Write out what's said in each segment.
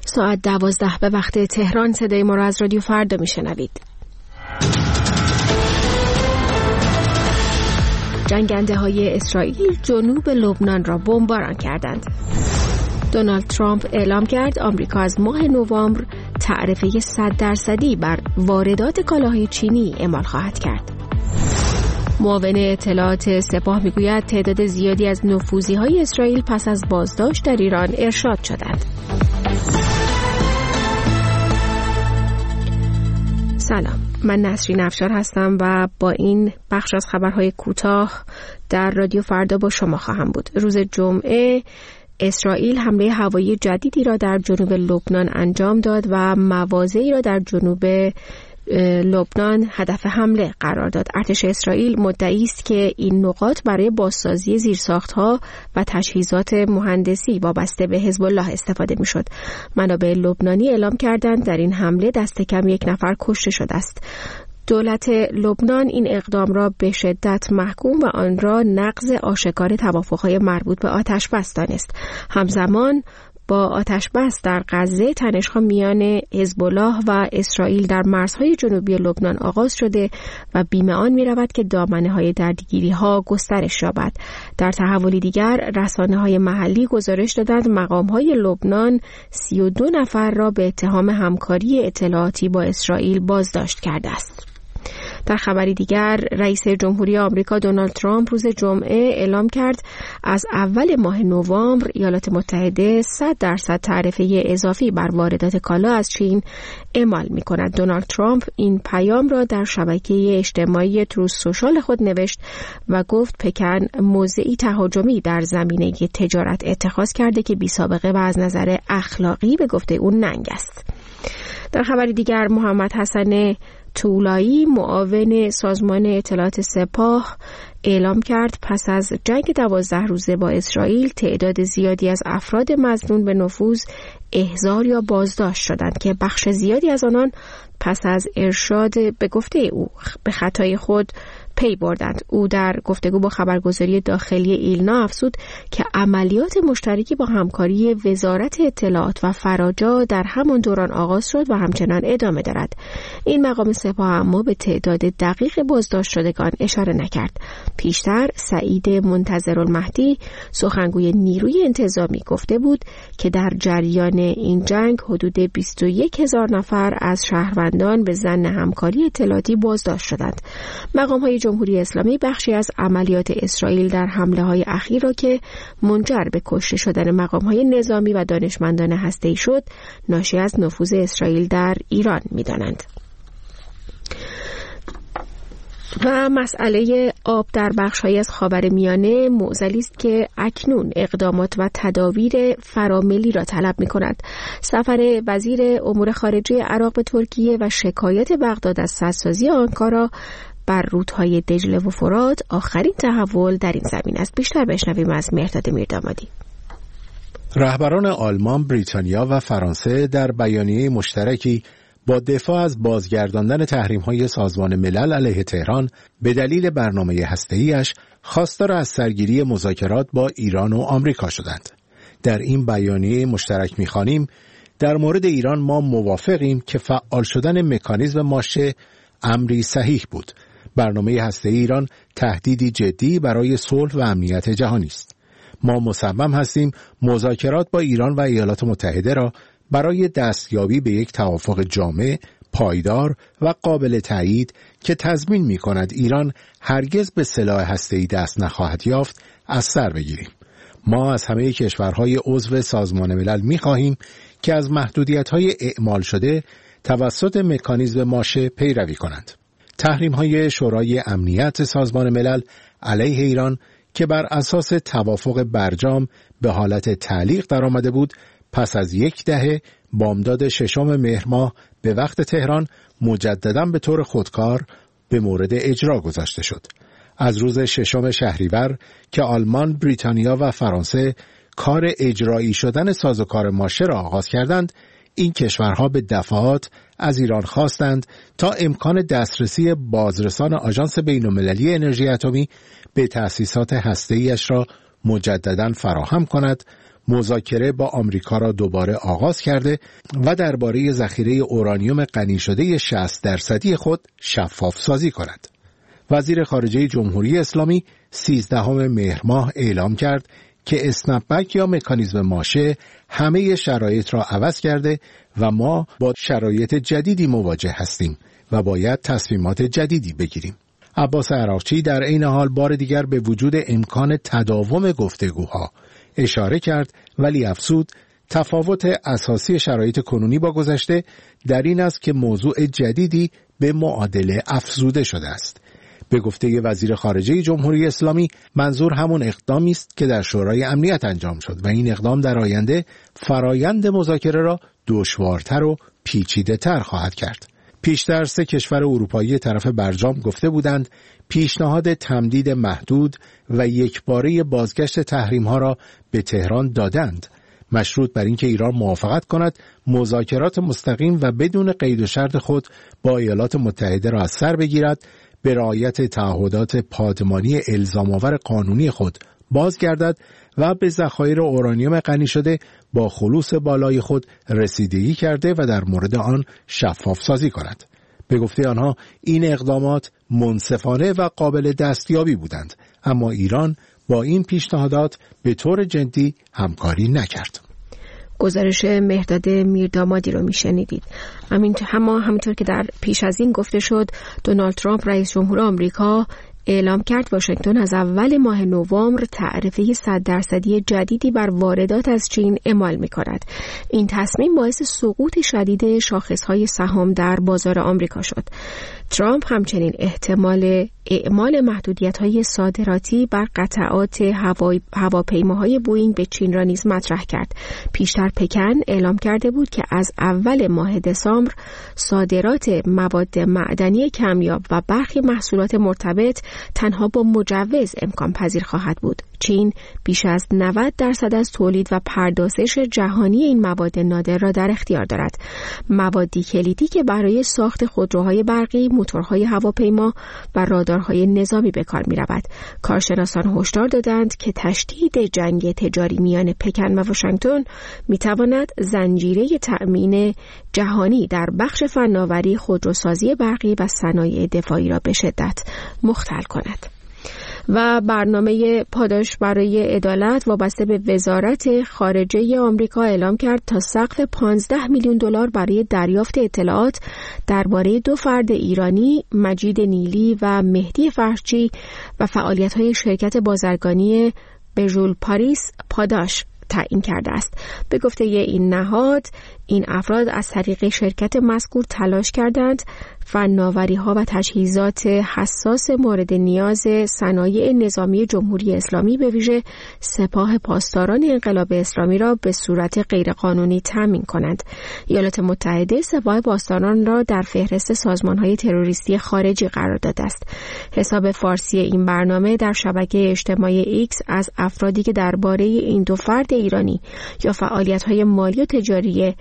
ساعت 12 به وقت تهران. صدای ما را از رادیو فردا میشنوید. جنگنده های اسرائیل جنوب لبنان را بمباران کردند. دونالد ترامپ اعلام کرد آمریکا از ماه نوامبر تعرفه 100% بر واردات کالاهای چینی اعمال خواهد کرد. معاون اطلاعات سپاه میگوید تعداد زیادی از نفوذی‌های اسرائیل پس از بازداشت در ایران ارشاد شدند. سلام، من نسرین افشار هستم و با این بخش از خبرهای کوتاه در رادیو فردا با شما خواهم بود. روز جمعه اسرائیل حمله هوایی جدیدی را در جنوب لبنان انجام داد و مواضعی را در جنوب لبنان هدف حمله قرار داد. ارتش اسرائیل مدعی است که این نقاط برای بازسازی زیرساخت‌ها و تجهیزات مهندسی وابسته به حزب الله استفاده می‌شد. منابع لبنانی اعلام کردند در این حمله دست کم 1 نفر کشته شده است. دولت لبنان این اقدام را به شدت محکوم و آن را نقض آشکار توافق‌های مربوط به آتش‌بس دانست. همزمان با آتش‌بس در غزه تنش‌ها میان حزب الله و اسرائیل در مرزهای جنوبی لبنان آغاز شده و بیم آن می‌رود که دامنه‌های درگیری‌ها گسترش یابد. در تحولی دیگر رسانه‌های محلی گزارش دادند مقام‌های لبنان 32 نفر را به اتهام همکاری اطلاعاتی با اسرائیل بازداشت کرده است. در خبری دیگر رئیس جمهوری آمریکا دونالد ترامپ روز جمعه اعلام کرد از اول ماه نوامبر ایالات متحده 100% تعرفه اضافی بر واردات کالا از چین اعمال می‌کند. دونالد ترامپ این پیام را در شبکه اجتماعی تروث سوشال خود نوشت و گفت پکن موضعی تهاجمی در زمینه تجارت اتخاذ کرده که بی‌سابقه و از نظر اخلاقی به گفته او ننگ است. در خبری دیگر محمد حسن طولایی معاون سازمان اطلاعات سپاه اعلام کرد پس از جنگ 12 روزه با اسرائیل تعداد زیادی از افراد مظنون به نفوذ احضار یا بازداشت شدند که بخش زیادی از آنان پس از ارشاد به گفته او به خطای خود پی بردند. او در گفتگو با خبرگزاری داخلی ایلنا افزود که عملیات مشترکی با همکاری وزارت اطلاعات و فراجا در همان دوران آغاز شد و همچنان ادامه دارد. این مقام سپاه اما به تعداد دقیق بازداشت شدگان اشاره نکرد. پیشتر سعید منتظرالمهدی سخنگوی نیروی انتظامی گفته بود که در جریان این جنگ حدود 21,000 نفر از شهروندان به ظن همکاری اطلاعاتی بازداشت شدند. مقام‌های جمهوری اسلامی بخشی از عملیات اسرائیل در حمله‌های اخیر را که منجر به کشته شدن مقام‌های نظامی و دانشمندان هسته‌ای شد ناشی از نفوذ اسرائیل در ایران می‌دانند. و مسئله آب در بخش‌هایی از خاورمیانه معضلی است که اکنون اقدامات و تدابیر فراملی را طلب می‌کند. سفر وزیر امور خارجه عراق به ترکیه و شکایت بغداد از سدسازی آنکارا بر رودهای دجله و فرات آخرین تحول در این زمین است. بیشتر بشنویم از مهرداد میردامادی. رهبران آلمان، بریتانیا و فرانسه در بیانیه مشترکی با دفاع از بازگرداندن تحریم‌های سازمان ملل علیه تهران به دلیل برنامه هسته‌ایش خواستار از سرگیری مذاکرات با ایران و آمریکا شدند. در این بیانیه مشترک می‌خوانیم در مورد ایران ما موافقیم که فعال شدن مکانیزم ماشه امری صحیح بود. برنامه هسته‌ای ایران تهدیدی جدی برای صلح و امنیت جهانی است. ما مصمم هستیم مذاکرات با ایران و ایالات متحده را برای دستیابی به یک توافق جامع، پایدار و قابل تایید که تضمین می‌کند ایران هرگز به سلاح هسته‌ای دست نخواهد یافت از سر بگیریم. ما از همه کشورهای عضو سازمان ملل می‌خواهیم که از محدودیت‌های اعمال شده توسط مکانیزم ماشه پیروی کنند. تحریم‌های شورای امنیت سازمان ملل علیه ایران که بر اساس توافق برجام به حالت تعلیق درآمده بود، پس از 10 دهه بامداد 6 مهر ماه به وقت تهران مجدداً به طور خودکار به مورد اجرا گذاشته شد. از روز 6 شهریور که آلمان، بریتانیا و فرانسه کار اجرایی شدن سازوکار ماشه را آغاز کردند، این کشورها به دفعات از ایران خواستند تا امکان دسترسی بازرسان آژانس بین‌المللی انرژی اتمی به تأسیسات هسته‌ایش را مجدداً فراهم کند، مذاکره با آمریکا را دوباره آغاز کرده و درباره ذخیره اورانیوم غنی شده 60% خود شفاف سازی کند. وزیر خارجه جمهوری اسلامی 13 مهر ماه اعلام کرد که اسنپبک یا مکانیزم ماشه همه شرایط را عوض کرده و ما با شرایط جدیدی مواجه هستیم و باید تصمیمات جدیدی بگیریم. عباس عراقچی در عین حال بار دیگر به وجود امکان تداوم گفتگوها اشاره کرد، ولی افزود تفاوت اساسی شرایط کنونی با گذشته در این است که موضوع جدیدی به معادله افزوده شده است. به گفته وزیر خارجه جمهوری اسلامی منظور همون اقدامی است که در شورای امنیت انجام شد و این اقدام در آینده فرایند مذاکره را دشوارتر و پیچیده‌تر خواهد کرد. پیشتر 3 کشور اروپایی طرف برجام گفته بودند پیشنهاد تمدید محدود و یکباره بازگشت تحریم‌ها را به تهران دادند، مشروط بر اینکه ایران موافقت کند مذاکرات مستقیم و بدون قید و شرط خود با ایالات متحده را از سر بگیرد، به رعایت تعهدات پادمانی الزام‌آور قانونی خود بازگردد و به ذخایر اورانیوم غنی شده با خلوص بالای خود رسیدگی کرده و در مورد آن شفاف سازی کند. به گفته آنها این اقدامات منصفانه و قابل دستیابی بودند، اما ایران با این پیشنهادات به طور جدی همکاری نکرد. گزارش مهرداد میردامادی رو میشنیدید. همینطور که در پیش از این گفته شد، دونالد ترامپ رئیس جمهور آمریکا اعلام کرد واشنگتن از اول ماه نوامبر تعرفه 100% جدیدی بر واردات از چین اعمال می‌کند. این تصمیم باعث سقوط شدید شاخص‌های سهام در بازار آمریکا شد. ترامپ همچنین احتمال اعمال محدودیت‌های صادراتی بر قطعات هواپیماهای بوئینگ به چین را نیز مطرح کرد. پیشتر پکن اعلام کرده بود که از اول ماه دسامبر صادرات مواد معدنی کمیاب و برخی محصولات مرتبط تنها با مجوز امکان پذیر خواهد بود. چین بیش از 90% از تولید و پردازش جهانی این مواد نادر را در اختیار دارد. موادی کلیدی که برای ساخت خودروهای برقی، موتورهای هواپیما و رادارهای نظامی به کار می رود. کارشناسان هشدار دادند که تشدید جنگ تجاری میان پکن و واشنگتن می تواند زنجیره تأمین جهانی در بخش فناوری، خودروسازی برقی و صنایع دفاعی را به شدت مختل کند. و برنامه پاداش برای عدالت وابسته به وزارت خارجه آمریکا اعلام کرد تا سقف 15 میلیون دلار برای دریافت اطلاعات درباره 2 فرد ایرانی، مجید نیلی و مهدی فرشچی و فعالیت‌های شرکت بازرگانی بژول پاریس پاداش تعیین کرده است. به گفته این نهاد، این افراد از طریق شرکت مذکور تلاش کردند فناوری‌ها و تجهیزات حساس مورد نیاز صنایع نظامی جمهوری اسلامی به ویژه سپاه پاسداران انقلاب اسلامی را به صورت غیرقانونی تامین کنند. ایالات متحده سپاه پاسداران را در فهرست سازمان‌های تروریستی خارجی قرار داده است. حساب فارسی این برنامه در شبکه اجتماعی ایکس از افرادی که درباره این 2 فرد ایرانی یا فعالیت‌های مالی و تجاری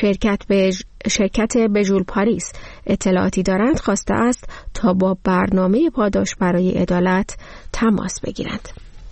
شرکت بژول پاریس اطلاعاتی دارند خواسته است تا با برنامه پاداش برای عدالت تماس بگیرند.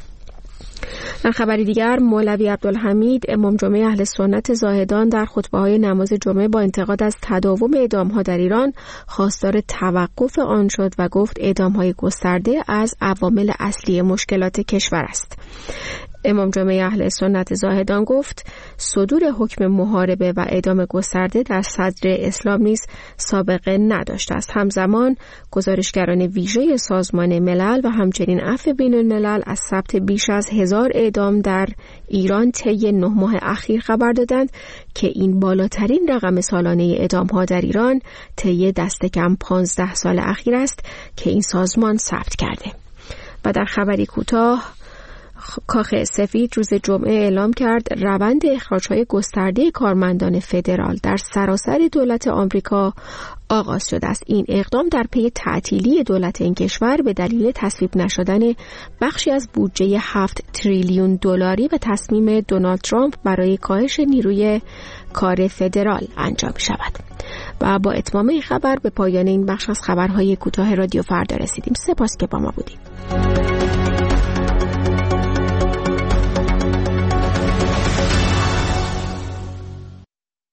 در خبری دیگر، مولوی عبدالحمید امام جمعه اهل سنت زاهدان در خطبه‌های نماز جمعه با انتقاد از تداوم اعدام‌ها در ایران خواستار توقف آن شد و گفت اعدام‌های گسترده از عوامل اصلی مشکلات کشور است. امام جمعه اهل سنت زاهدان گفت صدور حکم محاربه و اعدام گسترده در صدر اسلام نیز سابقه نداشته است. همزمان گزارشگران ویژه سازمان ملل و همچنین عفو بین الملل از ثبت بیش از 1000 اعدام در ایران طی 9 ماه اخیر خبر دادند که این بالاترین رقم سالانه اعدام‌ها در ایران طی دست کم 15 سال اخیر است که این سازمان ثبت کرده. و در خبری کوتاه، کاخ سفید روز جمعه اعلام کرد روند اخراج‌های گسترده کارمندان فدرال در سراسر دولت آمریکا آغاز شده است. این اقدام در پی تعطیلی دولت این کشور به دلیل تصویب نشدن بخشی از بودجه 7 تریلیون دلاری و تصمیم دونالد ترامپ برای کاهش نیروی کار فدرال انجام شود. و با اتمام این خبر به پایان این بخش از خبرهای کوتاه رادیو فردا رسیدیم. سپاس که با ما بودید.